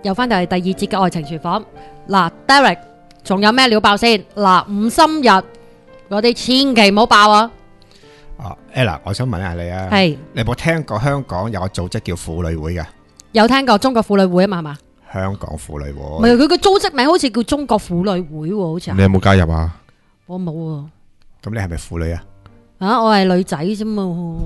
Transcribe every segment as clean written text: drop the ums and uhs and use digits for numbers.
又翻到嚟第二節嘅愛情廚房。嗱，Derek，仲有咩料爆先？嗱，吳心日嗰啲千祈唔好爆啊！ Ella， 我想問下你啊， 係你有冇聽過香港有個組織叫婦女會嘅？ 有聽過中國婦女會啊嘛？係嘛？ 香港婦女會， 唔係佢個組織名好似叫中國婦女會喎，好似你有冇加入啊？ 我冇啊。 咁你係咪婦女啊？ 我係女仔啫嘛。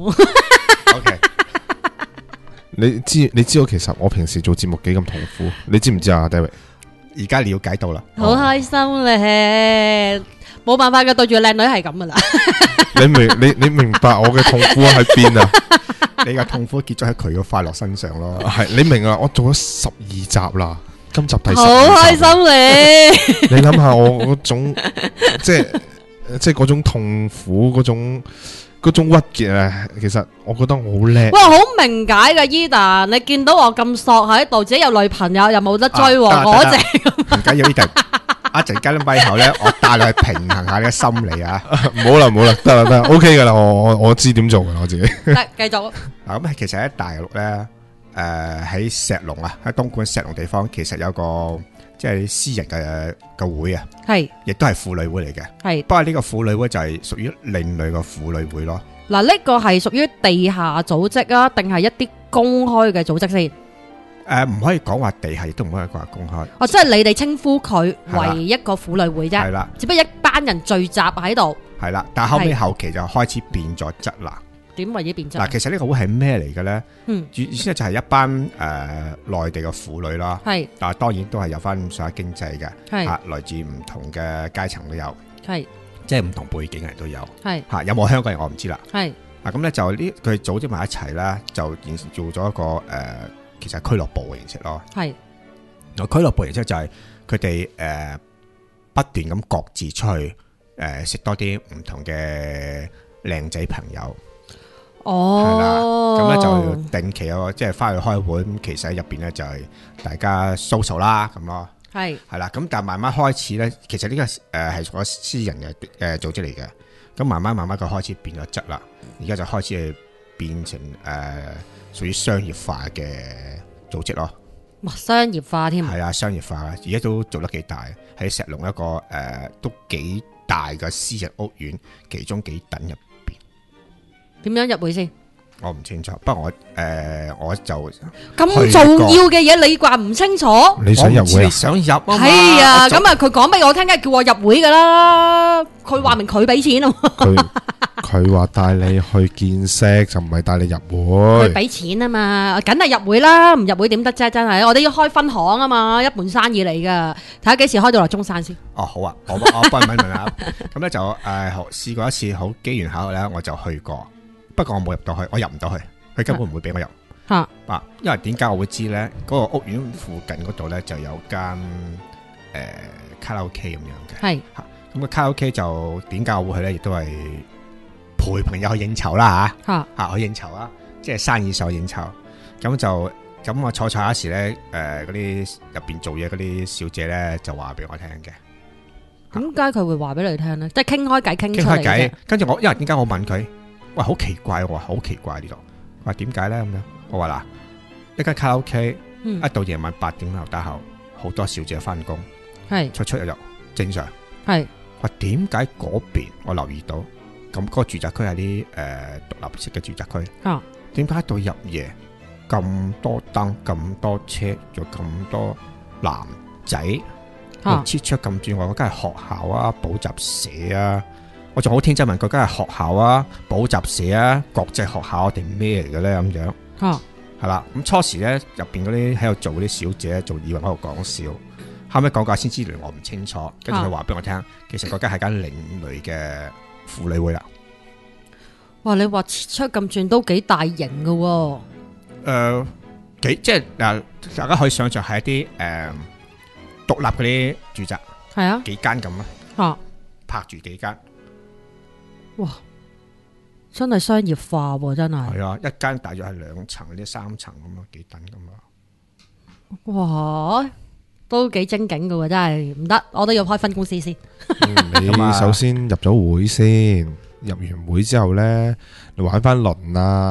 OK， 你知我其實我平時做節目幾咁痛苦，你知唔知啊 David？ 而家了解到啦。 好開心咧，冇辦法嘅，對住靚女係咁噶啦。 你明白我嘅痛苦喺邊啊？ 你嘅痛苦結咗喺佢嘅快樂身上咯。 係你明啊？我做咗12集啦，今集第12集。 好開心你。 你諗下我嗰種即係嗰種痛苦嗰種鬱結啊！其實我覺得我好叻。 哇，好明解嘅Eden，你見到我咁索喺度，自己有女朋友又冇得追喎，嗰隻唔緊要，Eden。一陣間咪後咧，我帶你去平衡下你嘅心理啊！ 唔好啦，得啦，OK 噶啦，我知點做噶啦，我自己。 得繼續。 嗱，咁其實喺大陸咧，喺石龍啊，喺東莞石龍地方，其實有個即係私人嘅會啊， 係， 亦都係婦女會嚟嘅。係，不過呢個婦女會就係屬於另類嘅婦女會咯。 嗱，呢個係屬於地下組織啊，定係一啲公開嘅組織先？ 唔可以講話地下，亦都唔可以講話公開。 哦，即係你哋稱呼佢為一個婦女會啫。係啦，只不過一班人聚集喺度。係啦， 但係後期就開始變咗質啦。點為之變質？嗱，其實呢個會係咩嚟嘅咧？意思就係一班內地嘅婦女啦。係，但係當然都係有翻上下經濟嘅。係，來自唔同嘅階層都有。係，即係唔同背景嘅人都有。係，有冇香港人我唔知啦。係，咁咧就佢組織埋一齊啦，就做咗一個其實俱樂部嘅形式咯，係，俱樂部形式就係佢哋不斷咁各自出去識多啲唔同嘅靚仔朋友，係啦，咁咧就定期即係翻去開會，咁其實喺入邊咧就係大家 social 啦咁咯，係啦，咁但係慢慢開始咧，其實呢個係個私人嘅組織嚟嘅，咁慢慢佢開始變咗質啦，而家就開始變成屬於商業化嘅組織咯， 哇！商業化添， 係啊，商業化啊，而家都做得幾大，喺石龍一個都幾大嘅私人屋苑，其中幾等入邊。點樣入會先？我唔清楚，不過我就咁重要嘅嘢，你話唔清楚？ 你想入會啊？ 想入啊？ 係啊，咁啊，佢講俾我聽，梗係叫我入會噶啦。佢話明佢俾錢啊。 佢話帶你去見識，就唔係帶你入會。 佢俾錢啊嘛，梗係入會啦，唔入會點得啫？真係，我哋要開分行啊嘛，一門生意嚟噶。睇下幾時開到嚟中山先。 哦，好啊，我幫你問下。咁咧就試過一次好機緣巧合咧，我就去過，不過我冇入到去，我入唔到去，佢根本唔會俾我入。吓，因為點解我會知咧？嗰個屋苑附近嗰度咧就有間卡拉 OK 咁樣嘅。係，咁個卡拉 OK 就點解我會去咧？亦都係陪朋友去應酬啦吓，去應酬啦，即係生意上應酬。咁我坐一時咧，嗰啲入邊做嘢嗰啲小姐咧就話俾我聽嘅。 點解佢會話俾你聽咧？即係傾開偈，傾出嚟嘅。 跟住因為點解我問佢？喂，好奇怪，我話好奇怪呢度。我話點解咧咁樣？我話嗱，一間卡拉 OK，一到夜晚8點後打後，好多小姐翻工，係出入入正常。係話點解嗰邊我留意到？咁嗰個住宅區係啲獨立式嘅住宅區。啊，點解到入夜咁多燈、咁多車，仲咁多男仔？切出咁轉，我梗係學校啊，補習社啊，我仲好天真問佢，梗係學校啊，補習社啊，國際學校定咩嚟嘅咧咁樣？係啦，咁初時咧入邊嗰啲喺度做嗰啲小姐，仲以為我喺度講笑，後尾講價先知原來我唔清楚，跟住佢話俾我聽，其實嗰間係間另類嘅婦女會啦。 哇！你話切出咁轉都幾大型噶喎？ 即係嗱，大家可以想象係一啲獨立嗰啲住宅，係啊，幾間咁啊，拍住幾間， 哇，真係商業化喎，真係。 係啊，一間大約係2層，嗰啲3層咁咯，幾等咁啊。 哇，都幾精警噶喎，真係唔得，我都要開分公司先。 你首先入咗會先，入完會之後咧，你玩翻輪啊，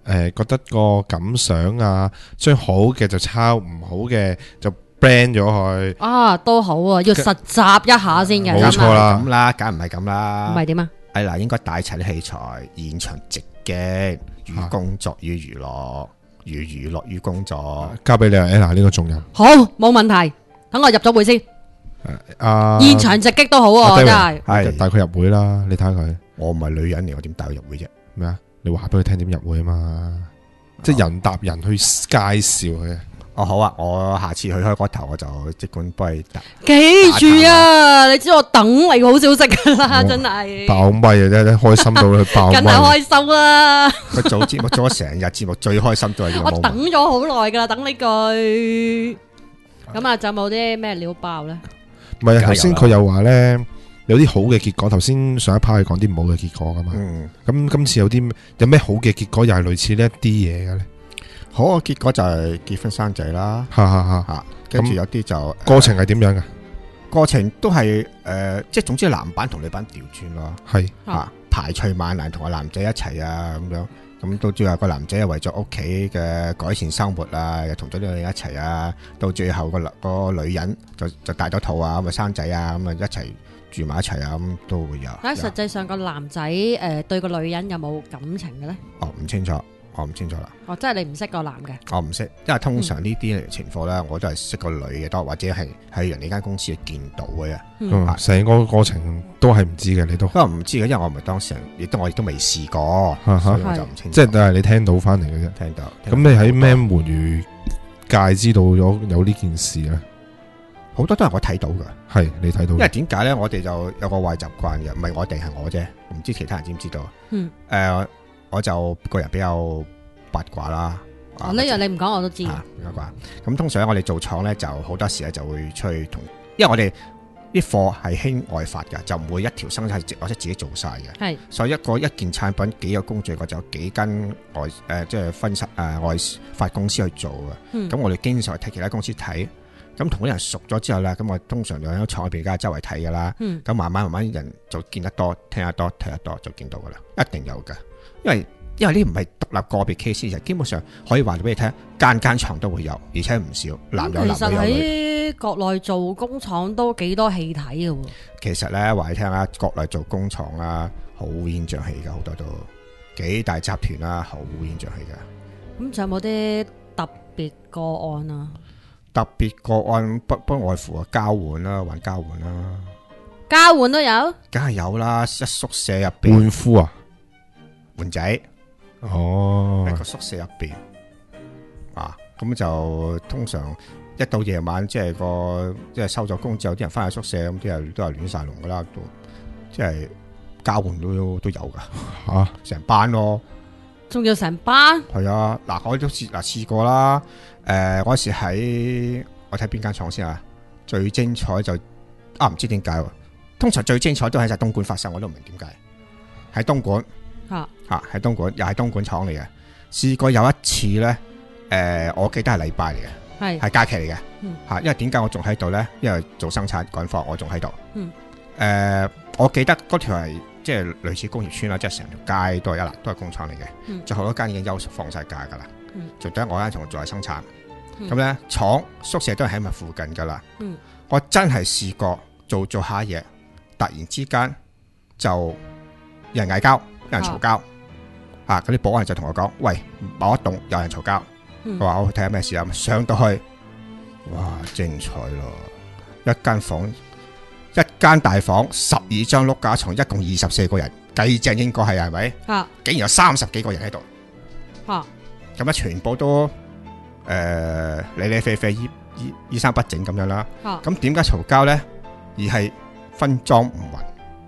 覺得個感想啊，將好嘅就抄，唔好嘅就 brand 咗佢。 啊，都好啊，要實習一下先嘅。 冇錯啦， 咁啦，梗唔係咁啦。 唔係點啊？ 嗱，應該帶齊啲器材，現場直擊，與工作與娛樂，與娛樂與工作。交俾你啊 Ella 呢個重任。 好，冇問題。等我入咗會先。現場直擊都好啊，真係。 帶佢入會啦，你睇下佢。 我唔係女人嚟，我點帶佢入會啫？ 咩啊？你話俾佢聽點入會啊嘛？即係人搭人去介紹佢。 哦，好啊，我下次去開個頭，我就即管幫你答。 記住啊，你知我等你好消息噶啦，真係。 爆咪啊，真係開心到佢爆咪。 梗係開心啦！ 佢做節目做咗成日節目，最開心都係呢個。 我等咗好耐噶啦，等呢句。咁啊，仲有冇啲咩料爆咧？ 唔係，頭先佢又話咧有啲好嘅結果。頭先上一 part 係講啲唔好嘅結果噶嘛。咁今次有咩好嘅結果，又係類似呢一啲嘢嘅咧？ 好嘅結果就係結婚生仔啦。跟住有啲就過程係點樣嘅？ 過程都係即係總之男版同女版調轉咯。係排除萬難同個男仔一齊啊咁樣。咁到最後個男仔係為咗屋企嘅改善生活啊，又同咗呢個女人一齊啊。到最後個女人就大咗肚啊，咁啊生仔啊，咁啊一齊住埋一齊啊，咁都會有。 但係實際上個男仔對個女人有冇感情嘅咧？ 哦，唔清楚。我唔清楚啦。 哦，即係你唔識個男嘅。我唔識，因為通常呢啲情況咧，我都係識個女嘅多，或者係喺人哋間公司見到嘅。 成個過程都係唔知嘅，你都。 都唔知嘅，因為我唔係當事人，我亦都未試過，所以我就唔清楚。 即係你聽到翻嚟嘅啫。 聽到。 咁你喺咩門語界知道咗有呢件事咧？ 好多都係我睇到嘅。係你睇到。因為點解咧？我哋就有個壞習慣嘅，唔係我哋係我啫，唔知其他人知唔知道。我就個人比較八卦啦。 呢樣你唔講我都知。 八卦。咁通常我哋做廠咧，就好多時咧就會出去同，因為我哋啲貨係興外發嘅，就唔會一條生產或者自己做晒嘅。係。所以一件產品幾個工序，我就有幾間即係分外發公司去做嘅。咁我哋經常睇其他公司睇，咁同啲人熟咗之後咧，咁我通常就喺廠入邊而家周圍睇噶啦。咁慢慢人就見得多，聽得多，睇得多就見到噶啦，一定有嘅。因為呢唔係獨立個別 case，就基本上可以話俾你聽，間廠都會有，而且唔少，男有男女有女。 其實喺國內做工廠都幾多戲睇嘅喎。 其實咧話你聽啦，國內做工廠啊，好烏煙瘴氣噶，好多都幾大集團啦，好烏煙瘴氣噶。 咁仲有冇啲特別個案啊？ 特別個案不外乎交換啦，還交換啦， 交換都有， 梗係有啦，一宿舍入邊換夫啊， 換仔。喺個宿舍入邊咁就通常一到夜晚，即係收咗工之後，啲人翻去宿舍，咁啲人都係亂晒龍噶啦，都即係交換都有噶成班咯， 仲要成班。 係啊，嗱，我都試過啦。嗰時喺我睇邊間廠先啊，最精彩就唔知點解，通常最精彩都喺晒東莞發生，我都唔明點解喺東莞。喺東莞，又係東莞廠嚟嘅。試過有一次咧，我記得係禮拜嚟嘅，係假期嚟嘅。因為點解我仲喺度咧？因為做生產趕貨，我仲喺度。我記得嗰條係即係類似工業村啦，即係成條街都係工廠嚟嘅。就好多間已經放晒假噶啦，就得我間仲係生產。咁咧，廠宿舍都係喺埋附近噶啦。我真係試過做下嘢，突然之間就有人嗌交。有人嘈交，嗰啲保安就同我講：喂，某一棟有人嘈交。我話我睇下咩事啊。上到去，哇，精彩咯！一間大房，12張碌架床，一共24個人，計正應該係咪？竟然有30幾個人喺度。咁全部都理理啡啡、衣衫不整咁樣啦。咁點解嘈交咧？而係分贓唔勻。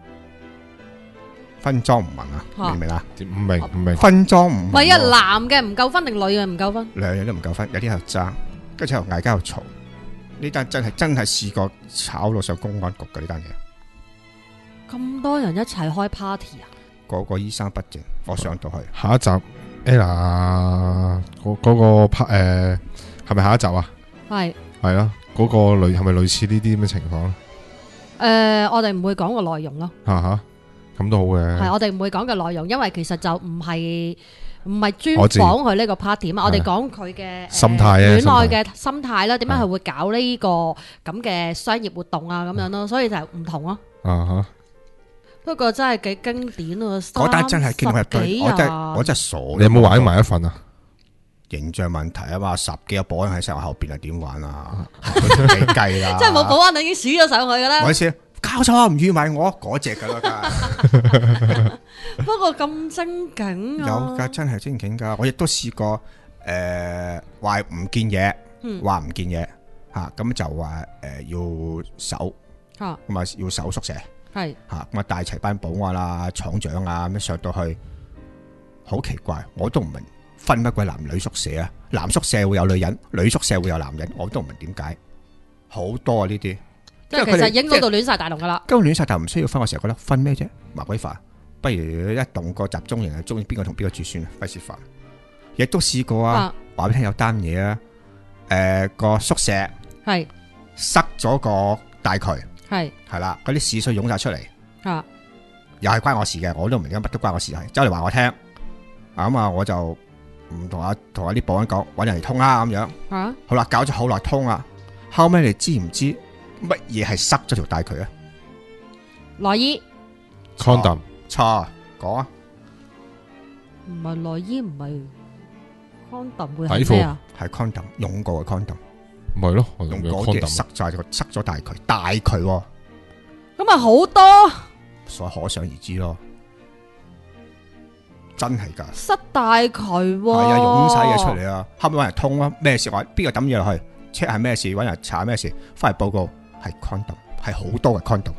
分贓唔勻啊，明唔明啊？唔明。分贓唔勻。唔係一男嘅唔夠分定女嘅唔夠分？ 兩樣都唔夠分，有啲喺度爭，跟住喺度嗌交，喺度嘈。呢單真係試過炒到上公安局嘅呢單嘢。 咁多人一齊開 party 啊？ 個個衣衫不整，我上到去。 下一集 Ella 嗰個 part 係咪下一集啊？係咯，嗰個係咪類似呢啲咁嘅情況？ 我哋唔會講個內容咯。 咁都好嘅， 係我哋唔會講嘅內容，因為其實就唔唔係專訪佢呢個 party 嘛，我哋講佢嘅心態啊， 戀愛嘅心態啦，點解佢會搞呢個咁嘅商業活動啊咁樣咯，所以就係唔同咯。不過真係幾經典啊！ 嗰單真係經典，我真係傻。 你有冇玩埋一份啊？ 形象問題啊嘛，10幾個保安喺晒我後邊啊，點玩啊？幾計啦！ 即係冇保安，你已經數咗上去噶啦。 我意思搞錯唔預埋我嗰隻噶啦。 不過咁精警啊！ 有噶，真係精警噶。我亦都試過話唔見嘢，話唔見嘢吓，咁就話要守，咁啊要守宿舍。係吓咁啊，帶齊班保安啦、廠長啊，咁上到去，好奇怪，我都唔明分乜鬼男女宿舍啊？男宿舍會有女人，女宿舍會有男人，我都唔明點解。好多啊呢啲， 即係其實影嗰度亂晒大龍噶啦。根本亂晒，但唔需要分。我成日覺得分咩啫？麻鬼煩，不如一棟個集中營，中意邊個同邊個住算啦，費事煩。亦都試過啊，話俾你聽有單嘢啊，個宿舍係塞咗個大渠。係啦，嗰啲屎水湧晒出嚟，又係關我事嘅，我都唔明乜都關我事係，走嚟話我聽，咁啊我就唔同阿啲保安講，搵人嚟通啦咁樣，好啦，搞咗好耐通啦，後尾你知唔知乜嘢係塞咗條大渠啊？ 內衣 condom 錯，講啊， 唔係內衣，唔係 condom 會係咩啊？ 係 condom 用過嘅 condom。 唔係咯， 用嗰啲塞咗大渠， 咁咪好多， 所以可想而知咯，真係噶塞大渠，係啊，湧晒嘢出嚟啊，後尾搵人通啊，咩事話邊個抌嘢落去 check 係咩事，搵人查咩事，翻嚟報告係 condom， 係好多嘅 condom，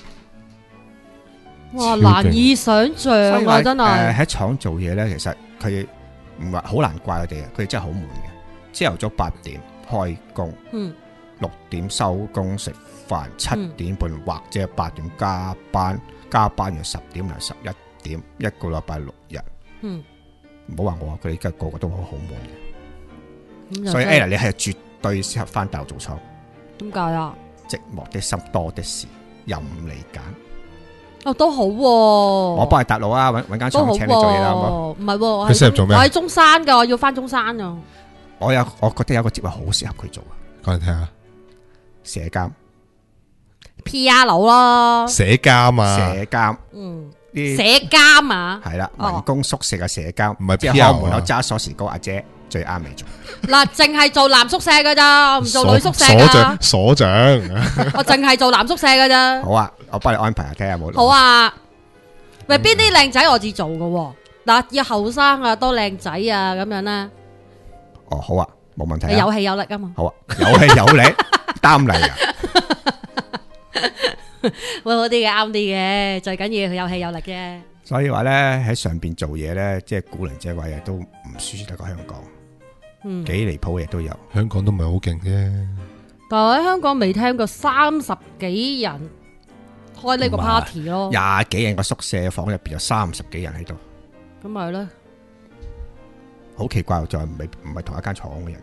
哇，難以想象啊，真係喺廠做嘢咧，其實佢唔係好難怪佢哋啊，佢哋真係好悶嘅，朝頭早8點。開工，6點收工食飯，7點半或者8點加班，加班完10點嚟11點，一個禮拜6日，唔好話我，佢哋而家個個都好悶嘅，所以 Ella 你係絕對適合翻大陸做廠。 點解啊？ 寂寞的心多的是，任你揀。 哦，都好， 我幫你搭路啊，搵間廠請你做嘢啦，好唔好？ 唔係， 佢適合做咩？ 我喺中山噶，我要翻中山啊。 我覺得有個職位好適合佢做啊， 講嚟聽下。 社監 PR 佬咯， 社監啊， 社監， 社監啊， 係啦，民工宿舍嘅社監， 唔係即係開門口揸鎖匙嗰阿姐最啱你做。 嗱，淨係做男宿舍噶咋，唔做女宿舍噶。 所長， 我淨係做男宿舍噶咋。 好啊，我幫你安排下，睇下有冇。 好啊，喂，邊啲靚仔我至做噶？嗱，要後生啊，多靚仔啊，咁樣咧。 哦，好啊，冇問題。 你有氣有力啊嘛。 好啊，有氣有力，擔嚟啊。 會好啲嘅，啱啲嘅，最緊要佢有氣有力啫。 所以話咧，喺上邊做嘢咧，即係古靈精怪嘢都唔輸得過香港。幾離譜嘅嘢都有。香港都唔係好勁啫。 但係喺香港未聽過30幾人開呢個 party 咯。 20幾人個宿舍房入邊有30幾人喺度。 咁咪咧。 好奇怪，就係唔係同一間廠嘅人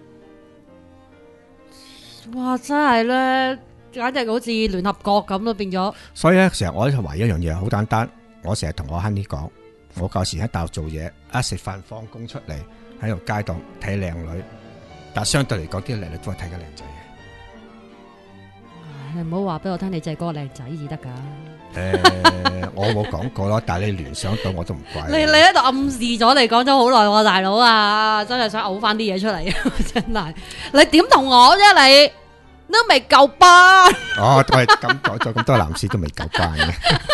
嚟喎。 哇！真係咧，簡直好似聯合國咁咯，變咗。所以咧，成日我就懷疑一樣嘢，好簡單。我成日同我 Honey 講，我舊時喺大陸做嘢，一食飯放工出嚟喺度街度睇靚女，但相對嚟講，啲靚女都係睇緊靚仔嘅。你唔好話俾我聽，你就係嗰個靚仔至得噶。我冇講過咯，但係你聯想到我都唔怪你。你喺度暗示咗，你講咗好耐喎，大佬啊，真係想嘔翻啲嘢出嚟，真係。你點同我啫？你都未夠班。哦，都係咁講咗咁多男士都未夠班嘅。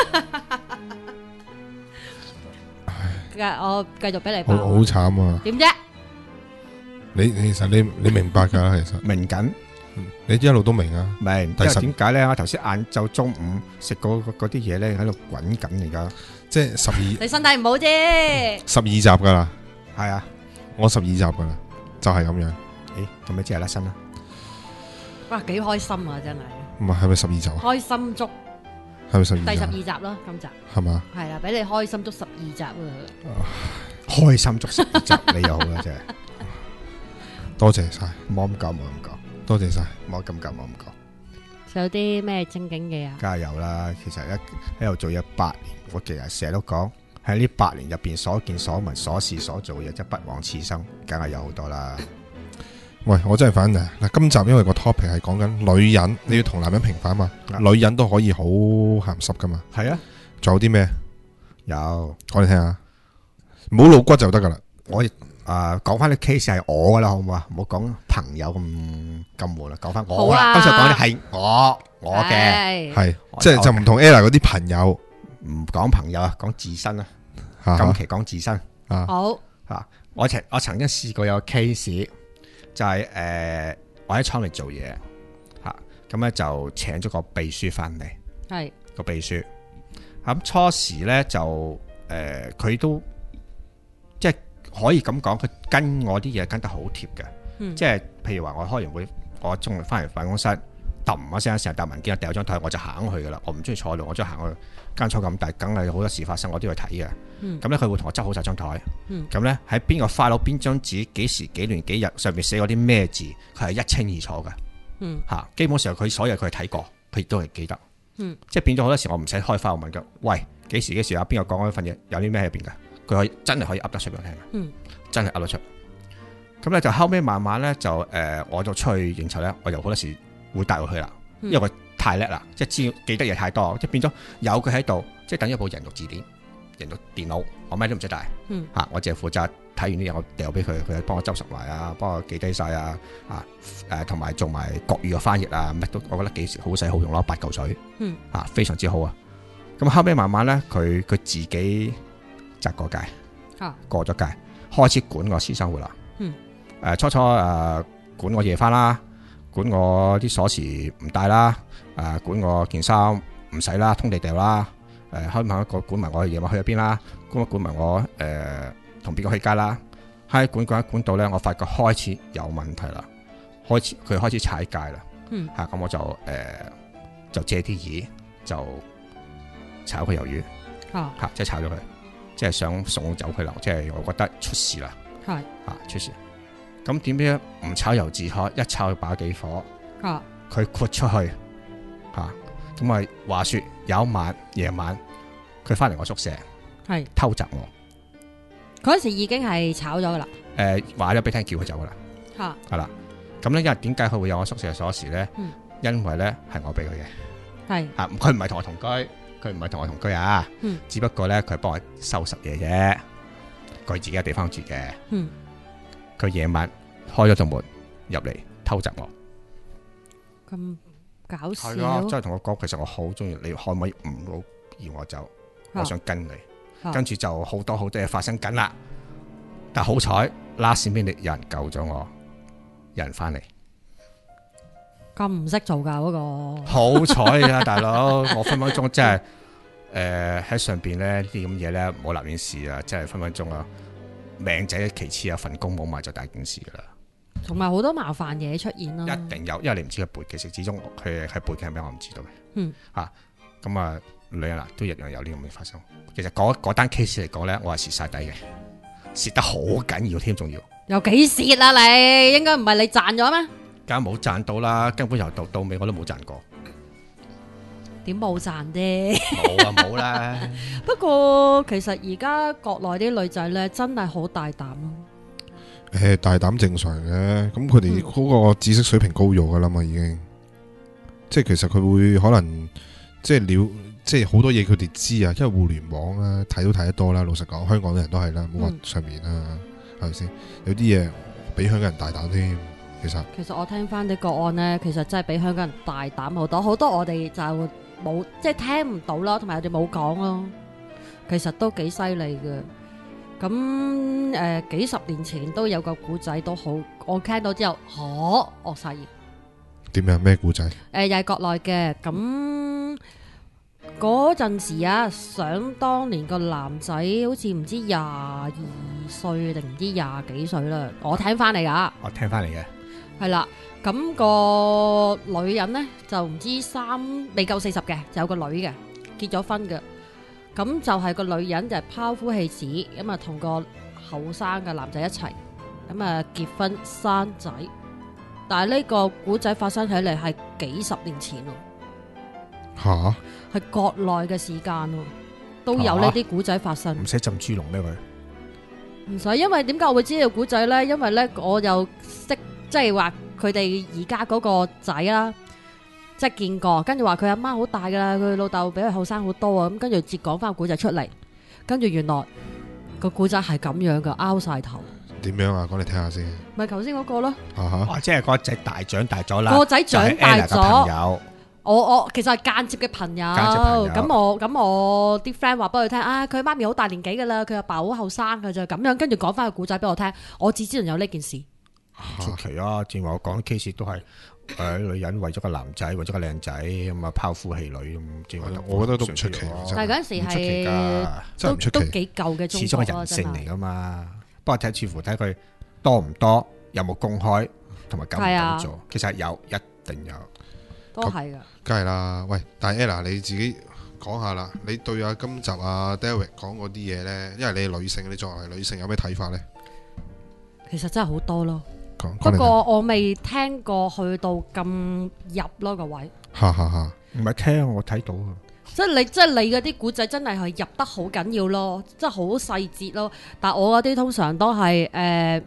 我繼續俾你爆。好慘啊！點啫？你其實你明白噶，其實明緊。你一路都明啊，明。因為點解咧？我頭先晏晝中午食嗰啲嘢咧，喺度滾緊而家，即係12。你身體唔好啫。12集噶啦，係啊，我12集噶啦，就係咁樣。誒，咁咪即係甩身啦？哇，幾開心啊！真係。唔係，係咪12集啊？開心足。係咪12？第12集咯，今集。係嘛？係啊，俾你開心足12集啊！開心足12集，你又好啦，真係。多謝晒，冇咁講，冇咁講。多謝晒，冇咁講，冇咁講。有啲咩正經嘅啊？加油啦！其實喺度做咗8年，我其實成日都講， 喺呢8年入邊所見所聞所事所做嘅嘢，即係不枉此生，梗係有好多啦。 喂，我真係反啊！嗱，今集因為個 topic 係講緊女人，你要同男人平反嘛，女人都可以好鹹濕噶嘛。係啊，仲有啲咩？有，講嚟聽下，唔好露骨就得噶啦。 我講翻啲 case 係我噶啦，好唔好啊？唔好講朋友咁悶啦，講翻我啦。剛才講嘅係我嘅， 係即係就唔同 Ella 嗰啲朋友， 唔講朋友啊，講自身啊。今期講自身好啊，我曾經試過有個 case。就係我喺廠嚟做嘢嚇，咁咧就請咗個秘書翻嚟，係個秘書。咁初時咧就佢都即係可以咁講，佢跟我啲嘢跟得好貼嘅。即係譬如話我開完會，我中午翻嚟辦公室，揼一聲成日沓文件，掉張台我就行去噶啦。我唔中意坐喺度，我中意行去。間廠咁大，梗係好多事發生，我都要去睇嘅。咁咧佢會同我執好晒張台。咁咧喺邊個 file 邊張紙，幾時幾年幾日上面寫嗰啲咩字，佢係一清二楚嘅。嚇，基本上佢所有佢係睇過，佢亦都係記得。即係變咗好多時我唔使開 file 問佢，喂，幾時啊？邊個講嗰份嘢有啲咩喺邊㗎？佢可以真係可以噏得出俾我聽。真係噏得出。咁咧就後尾慢慢咧就我就出去應酬咧，我又好多時會帶佢去啦，因為佢太叻啦，即係記得嘢太多，即係變咗有佢喺度，即係等於一部人肉字典、人肉電腦，我咩都唔使帶。我淨係負責睇完啲嘢，我掉俾佢，佢幫我執拾埋啊，幫我記低晒啊，同埋做埋國語嘅翻譯啊，乜都我覺得幾時好使好用咯，8嚿水，非常之好啊。咁後尾慢慢咧，佢自己摘過界，過咗界，開始管我私生活啦。初初管我夜翻啦。管我啲鎖匙唔帶啦，管我件衫唔洗啦，通地掉啦，開埋一個管埋我夜晚去咗邊啦，管埋我同邊個去街啦，喺管到咧，我發覺開始有問題啦，佢開始踩界啦，咁我就借啲意就炒佢魷魚，即係炒咗佢，即係想送走佢啦，即係我覺得出事啦，出事。咁點知唔炒油自開，一炒佢把幾火，佢豁出去，咁啊話說有一晚夜晚，佢翻嚟我宿舍，偷襲我。 嗰時已經係炒咗噶啦。 話咗俾聽叫佢走噶啦，係啦。咁咧因為點解佢會有我宿舍嘅鎖匙咧？因為咧係我俾佢嘅，佢唔係同我同居啊，只不過咧佢幫我收拾嘢啫，佢自己嘅地方住嘅。佢夜晚開咗道門入嚟偷襲我， 咁搞笑。 係啊，真係同我講，其實我好中意你，可唔可以唔好要我走？我想跟你，跟住就好多嘢發生緊啦。但好彩 last minute 有人救咗我，有人翻嚟。 咁唔識做噶嗰個？ 好彩啊，大佬！我分分鐘真係喺上邊咧啲咁嘢咧，唔好立亂試啊！真係分分鐘啊！命仔其次啊，份工冇埋就大件事噶啦， 同埋好多麻煩嘢出現啦。 一定有，因為你唔知佢背，其實始終佢係背景係咩，我唔知道嘅。咁啊，女人啦都一樣有呢咁嘅發生。其實嗰單 case 嚟講咧，我係蝕晒底嘅，蝕得好緊要添，仲要。有幾蝕啊你？應該唔係你賺咗咩？梗係冇賺到啦，根本由頭到尾我都冇賺過。點冇賺啫？冇啊，冇啦。不過其實而家國內啲女仔咧，真係好大膽咯。大膽正常嘅，咁佢哋嗰個知識水平高咗噶啦嘛，已經。即係其實佢會可能即係好多嘢佢哋知啊，因為互聯網啊睇都睇得多啦。老實講，香港嘅人都係啦，冇話上面啦，係咪先？有啲嘢比香港人大膽添。其實我聽翻啲個案咧，其實真係比香港人大膽好多，好多我哋就冇即係聽唔到啦，同埋我哋冇講咯。其實都幾犀利嘅。咁幾十年前都有個古仔都好，我聽到之後惡晒熱。點樣？咩古仔？又係國內嘅。咁嗰陣時啊，想當年個男仔好似唔知22歲定唔知20幾歲啦。我聽翻嚟噶。我聽翻嚟嘅。係啦。咁個女人呢，就唔知未夠40嘅，就有個女嘅結咗婚嘅。咁就係個女人就係拋夫棄子，咁啊同個後生嘅男仔一齊，咁啊結婚生仔。但係呢個古仔發生起嚟係幾十年前咯。吓？係國內嘅時間咯。 都有呢啲古仔發生。 唔使浸豬籠咩佢？ 唔使，因為點解我會知道古仔咧？因為咧我又識，即係話佢哋而家嗰個仔啦，即係見過，跟住話佢阿媽好大噶啦，佢老豆比佢後生好多啊，咁跟住接講翻個古仔出嚟，跟住原來個古仔係咁樣噶，拗晒頭。點樣啊？講嚟聽下先。 咪頭先嗰個咯。 即係個仔大長大咗啦。 個仔長大咗。我其實係間接嘅朋友。咁我啲 friend 話俾佢聽，佢媽咪好大年紀噶啦，佢阿爸好後生噶咋，咁樣跟住講翻個古仔俾我聽，我只知道有呢件事。 出奇啊！正話我講 case 都係女人為咗個男仔，為咗個靚仔咁啊拋夫棄女咁。 我覺得都唔出奇。 但係嗰陣時係都幾舊嘅中國， 始終係人性嚟噶嘛。不過睇似乎睇佢多唔多，有冇公開同埋敢唔敢做。其實有，一定有， 都係噶。 梗係啦。喂，但係 Ella 你自己講下啦，你對今集Derek 講嗰啲嘢咧，因為你係女性，你作為女性有咩睇法咧？其實真係好多咯。不過我未聽過去到咁入咯個位。唔係聽，我睇到啊。即係你嗰啲古仔真係入得好緊要咯，即係好細節咯。但係我嗰啲通常都係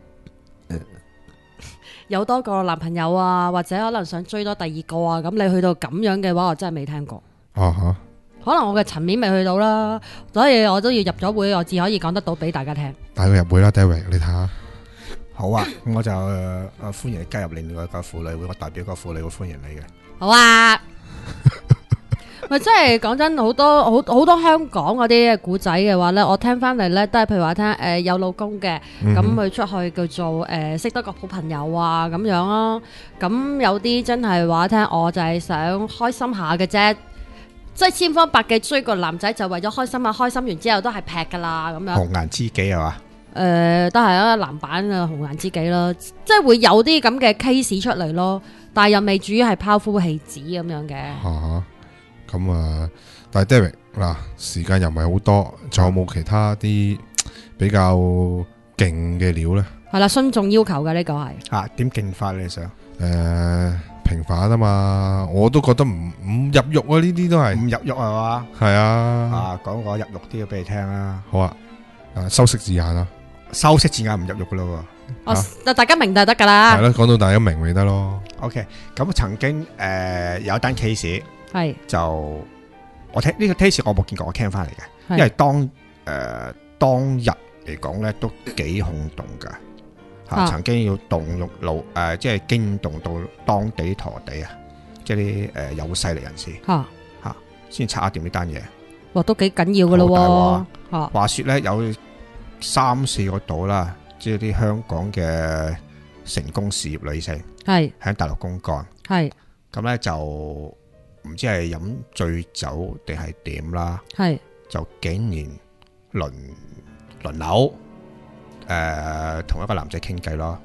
有多個男朋友啊，或者可能想追多第二個啊。咁你去到咁樣嘅話，我真係未聽過。可能我嘅層面未去到啦，所以我都要入咗會，我至可以講得到俾大家聽。帶佢入會啦 Derek 你睇下。 好啊，我就歡迎你加入另外一個婦女會，我代表個婦女會歡迎你嘅。 好啊。咪即係講真，好多香港嗰啲古仔嘅話咧，我聽翻嚟咧都係譬如話聽有老公嘅，咁佢出去叫做識得個好朋友啊咁樣咯。咁有啲真係話聽，我就係想開心下嘅啫，即係千方百計追個男仔就為咗開心啊！開心完之後都係劈噶啦咁樣。 紅顏知己係嘛？ 都係一個男版嘅紅顏知己咯，即係會有啲咁嘅 case 出嚟咯，但係又未至於係拋夫棄子咁樣嘅。咁但係 Derek 嗱，時間又唔係好多，仲有冇其他啲比較勁嘅料咧？係啦，徇眾要求嘅呢個係點勁法你想？ 平反啊嘛，我都覺得唔入肉啊，呢啲都係唔入肉係嘛？係啊。 講個入肉啲嘅俾你聽啦。 好啊，修飾字眼啊。 修飾字眼唔入肉噶咯喎， 大家明就得噶啦。 係咯，講到大家明咪得咯。 OK， 咁曾經有一單 case 係就我聽呢個 case 我冇見過，我聽翻嚟嘅，因為當日嚟講咧都幾轟動噶，曾經要動用即係驚動到當地陀地啊，即係啲有勢力人士先拆掂呢單嘢。哇，都幾緊要噶咯喎！話說咧有3-4個島啦，即係啲香港嘅成功事業女性，係喺大陸公幹，係咁咧就唔知係飲醉酒定係點啦，係就竟然輪流同一個男仔傾偈咯。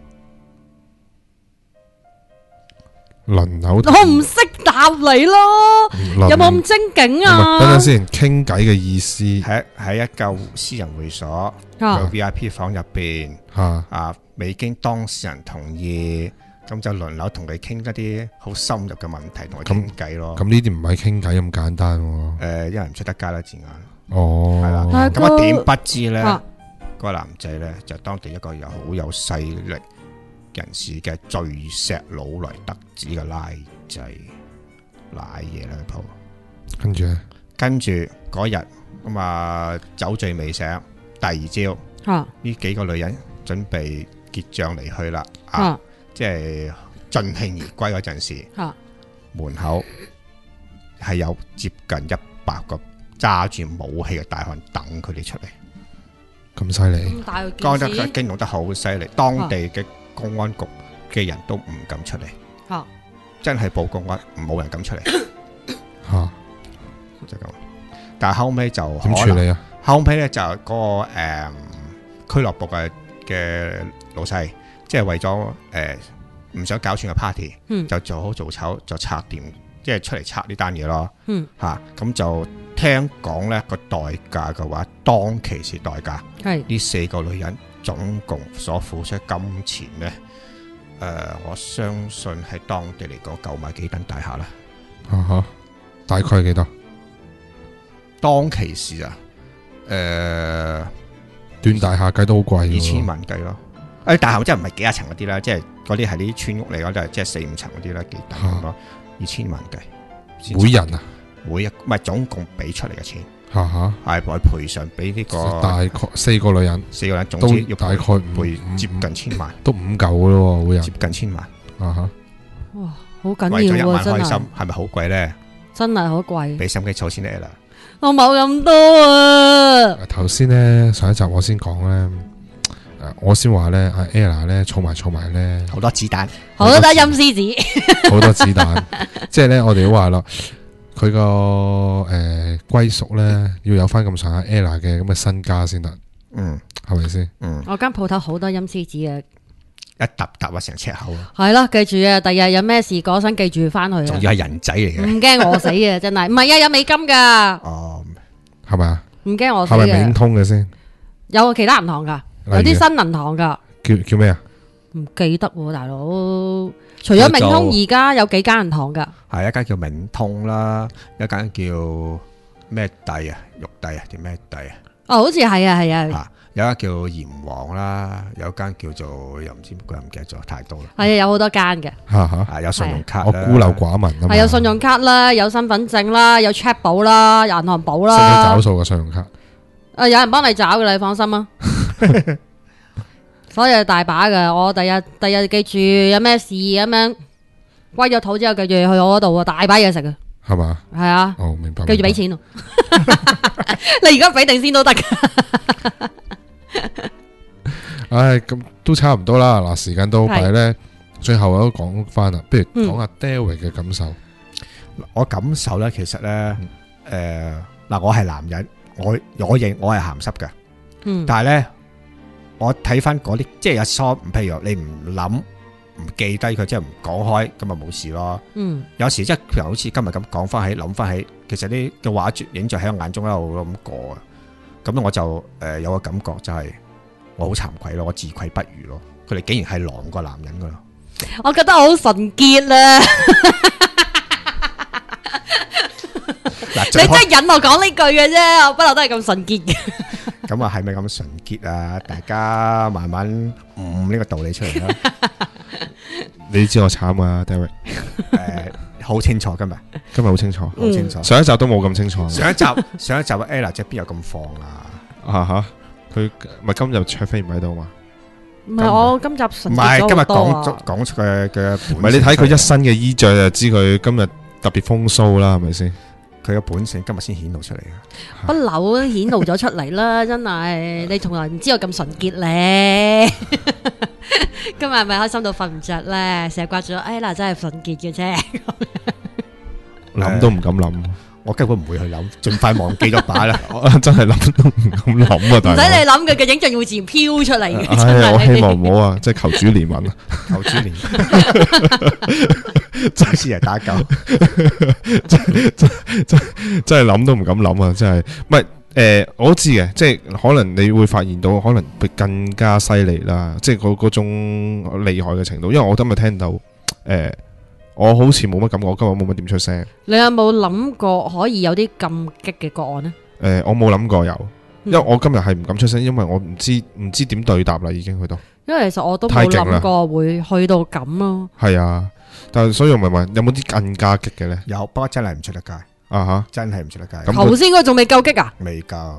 輪流，我唔識答你咯，有冇咁精警啊？等陣先，傾偈嘅意思喺一個私人會所，個 VIP 房入邊，未經當事人同意，咁就輪流同佢傾一啲好深入嘅問題，同佢傾偈咯。咁呢啲唔係傾偈咁簡單喎。因為唔出得街啦，字眼。哦，係啦。咁我點不知咧？個男仔咧就當地一個好有勢力人士嘅最石佬來得子嘅拉仔賴嘢啦鋪，跟住嗰日咁酒醉未醒，第二朝呢幾個女人準備結賬離去啦，即係盡興而歸嗰陣時，門口係有接近100個揸住武器嘅大漢等佢哋出嚟，咁犀利，講得佢驚動得好犀利，當地嘅公安局嘅人都唔敢出嚟，真係報公安，冇人敢出嚟，就咁。但係後尾就點處理啊？後尾咧就嗰個俱樂部嘅老細，即係為咗唔想搞串個 party，就做好做醜，就拆掂，即係出嚟拆呢單嘢咯。咁就聽講咧個代價嘅話，當其時代價係呢4個女人總共所付出金錢咧，我相信喺當地嚟講夠買幾棟大廈啦。大概幾多？當其時啊， 斷大廈計都好貴 ，2000萬計咯。大廈真係唔係幾廿層嗰啲啦，即係嗰啲係啲村屋嚟講，就係即係4-5層嗰啲啦，幾大咁咯，2000萬計。 每人啊？ 每一唔係總共俾出嚟嘅錢。 係我賠償俾呢個大概4個女人， 總之要大概賠接近1000萬， 都5嚿嘅咯，每人接近1000萬。 哇，好緊要啊！ 為咗1萬開心，係咪好貴咧？ 真係好貴。 俾心機儲錢嚟啦。 我冇咁多啊。 頭先咧上一集我先講咧，我先話咧阿 Ella 咧儲埋咧好多子彈， 好多陰獅子， 好多子彈。即係咧我哋都話啦。佢個歸屬咧要有翻咁上下 Ella 嘅咁嘅身家先得，係咪先？ 我間鋪頭好多陰獅子嘅， 一沓啊成尺厚啊！ 係咯，記住啊，第日有咩事過身記住翻去。 仲要係人仔嚟嘅， 唔驚餓死嘅，真係唔係啊，有美金噶， 係咪啊？ 唔驚餓死嘅。 係咪永通嘅先？ 有其他銀行噶，有啲新銀行噶，叫咩啊？ 唔記得喎，大佬。除咗明通，而家有幾間銀行噶？ 係一間叫明通啦，一間叫咩帝啊，玉帝啊，定咩帝啊？ 好似係啊，係啊。 有一間叫炎黃啦，有一間叫做又唔知乜鬼，唔記得咗，太多啦。 係啊，有好多間嘅。 有信用卡， 我孤陋寡聞啊嘛。 係有信用卡啦，有身份證啦，有 check 簿啦，有銀行簿啦。 識唔識找數嘅信用卡？ 有人幫你找嘅，你放心啊。所以大把嘅，我第日記住有咩事咁樣，歸咗肚之後記住去我嗰度啊，大把嘢食啊， 係嘛？ 係啊， 明白。 記住俾錢咯，你而家俾定先都得噶。 唉，咁都差唔多啦。嗱，時間都係咧，最後我都講翻啦，不如講下 David 嘅感受。 我感受咧，其實咧，嗱，我係男人，我認我係鹹濕嘅，但係咧。我睇翻嗰啲，即係有疏，譬如你唔諗，唔記低佢，即係唔講開，咁咪冇事咯。有時即係譬如好似今日咁講翻起，諗翻起，其實啲嘅畫影像喺我眼中一路咁過啊。咁我就有個感覺就係我好慚愧咯，我自愧不如咯。佢哋竟然係狼過男人噶咯。 我覺得我好純潔啊！你真係引我講呢句嘅啫，我不嬲都係咁純潔嘅。 咁啊，係咪咁純潔啊？大家慢慢悟呢個道理出嚟啦。 你知我慘啊 ，Derek。 好清楚今日好清楚，好清楚。 上一集都冇咁清楚。 上一集 Ella 即係邊有咁放啊？ 佢咪今日卓飛唔喺度嘛？ 唔係我今集純潔咗好多啊。 唔係今日講出嘅， 唔係你睇佢一身嘅衣着就知佢今日特別風騷啦，係咪先？ 佢嘅本性今日先顯露出嚟嘅， 不嬲顯露咗出嚟啦！真係你從來唔知我咁純潔咧。今日係咪開心到瞓唔着咧？成日掛住哎嗱，真係純潔嘅啫。 諗都唔敢諗， 我根本唔會去諗，盡快忘記咗把啦。 真係諗都唔敢諗啊！ 唔使你諗嘅影像會自然飄出嚟嘅。 我希望唔好啊，即係求主憐憫啊！ 求主憐憫。真係打狗， 真係諗都唔敢諗啊！真係，唔係我都知嘅，即係可能你會發現到，可能會更加犀利啦，即係嗰種厲害嘅程度。因為我今日聽到，我好似冇乜感覺，我今日冇乜點出聲。 你有冇諗過可以有啲咁激嘅個案呢？ 我冇諗過有，因為我今日係唔敢出聲，因為我唔知點對答啦，已經去到。因為其實我都冇諗過會去到咁咯。係啊。但係所以我咪問有冇啲更加激嘅咧？ 有，不過真係唔出得街真係唔出得街。 頭先嗰個仲未夠激啊？ 未夠。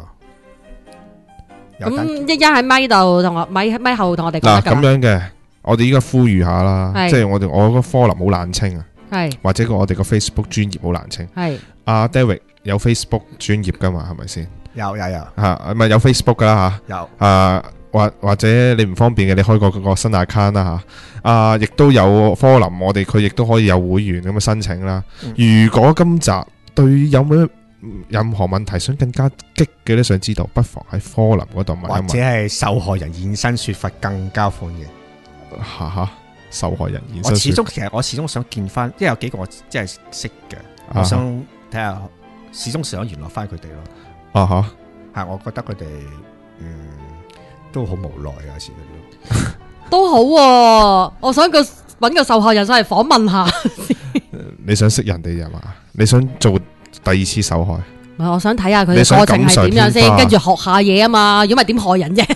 咁一喺咪度同我咪後同我哋講。 咁樣嘅，我哋依家呼籲下啦，即係我個科林好冷清啊，或者我哋個 Facebook 專頁好冷清。係阿 David 有 Facebook 專頁噶嘛？係咪先？有吓，咪有 Facebook 噶啦吓。有或者你唔方便嘅，你開個嗰個新 account 啦吓。亦都有科林，佢亦都可以有會員咁嘅申請啦。如果今集對有冇任何問題想更加激嘅咧，想知道，不妨喺科林嗰度問一問。或者係受害人現身說法更加歡迎。受害人現身說法。我始終想見翻，因為有幾個我真係識嘅，我想睇下，始終想聯絡翻佢哋咯。係，我覺得佢哋都好無奈啊，有時都好。我想搵個受害人上嚟訪問下。你想識人哋係嘛？你想做第二次受害？ 我想睇下佢嘅過程係點樣先，跟住學下嘢啊嘛。如果唔係點害人啫？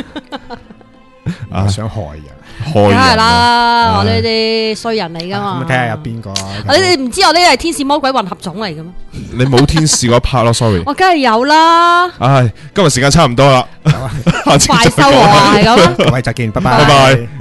想害人。 梗係啦，我呢啲衰人嚟噶嘛。 咁睇下有邊個？ 你哋唔知我呢啲係天使魔鬼混合種嚟嘅咩？ 你冇天使嗰 part 咯，sorry。 我梗係有啦。 唉，今日時間差唔多啦，下次快收我啊，係咁。 各位再見，拜拜。 拜拜。